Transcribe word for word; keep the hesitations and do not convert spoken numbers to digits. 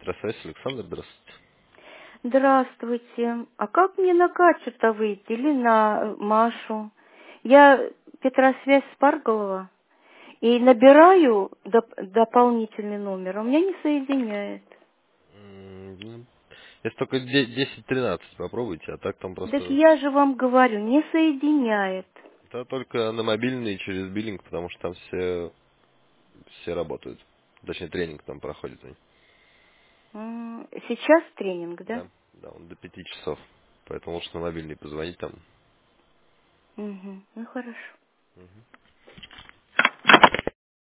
Электросвязь, Александр, здравствуйте. Здравствуйте. А как мне на Катю-то выйти или на э, Машу? Я Петросвязь Спарголова и набираю доп- дополнительный номер, а у меня не соединяет. М, ну, Если только десять тринадцать попробуйте, а так там Так просто... я же вам говорю, не соединяет. Это только на мобильный через биллинг, потому что там все, все работают. Точнее, тренинг там проходит. М, Сейчас тренинг, да? Да, да, он до пяти часов. Поэтому лучше на мобильный позвонить там. Угу. Ну хорошо.